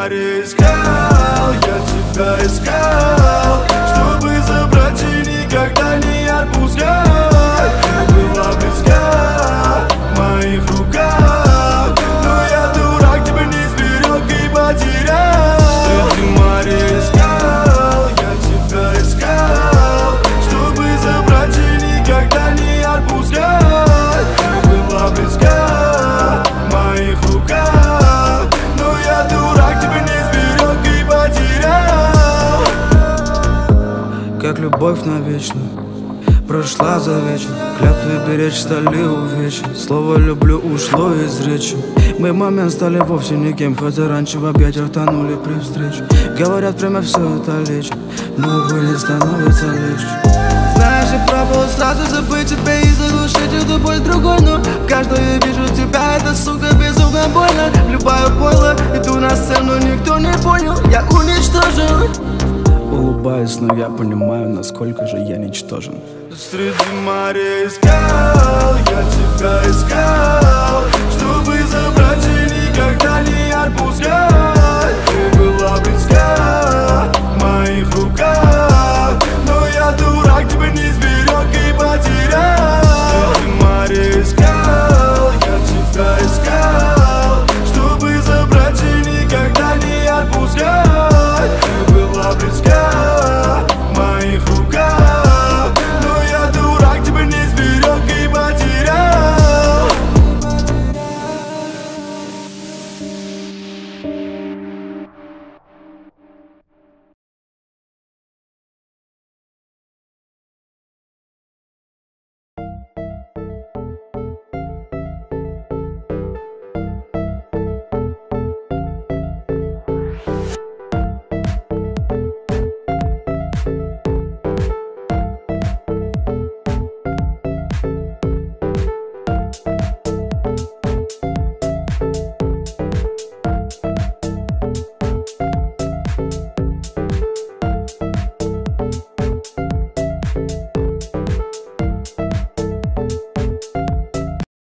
моря искал, я тебя искал, чтобы забрать и никогда не отпускать. Ты была близка в моих руках, но я дурак, тебя не сберег и потерял. Среди моря искал, я тебя искал, чтобы забрать и никогда не отпускать. Ты была близка в моих руках, но я дурак, тебя не сберег и потерял. Как любовь навечно прошла за вечер, клятвы беречь стали увечья. Слово «люблю» ушло из речи. Мы в момент стали вовсе никем, хотя раньше в объятиях тонули при встрече. Говорят, время все это лечит, но были становится легче. Знаешь, я пробовал сразу забыть тебя и заглушить эту боль другой, но в каждой я вижу тебя, это, сука, безумно больно. Любая пойло, иду на сцену, никто не понял, я уничтожен. Улыбаюсь, но я понимаю, насколько же я ничтожен. Среди моря искал, я тебя искал, чтобы забрать и никогда не отпускать. Ты